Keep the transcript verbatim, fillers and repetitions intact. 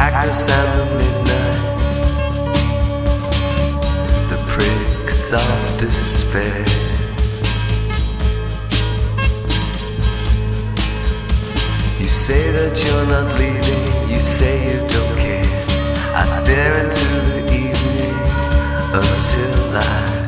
cactus and the midnight, the pricks of despair. You say that you're not leaving, you say you don't care. I stare into the evening until I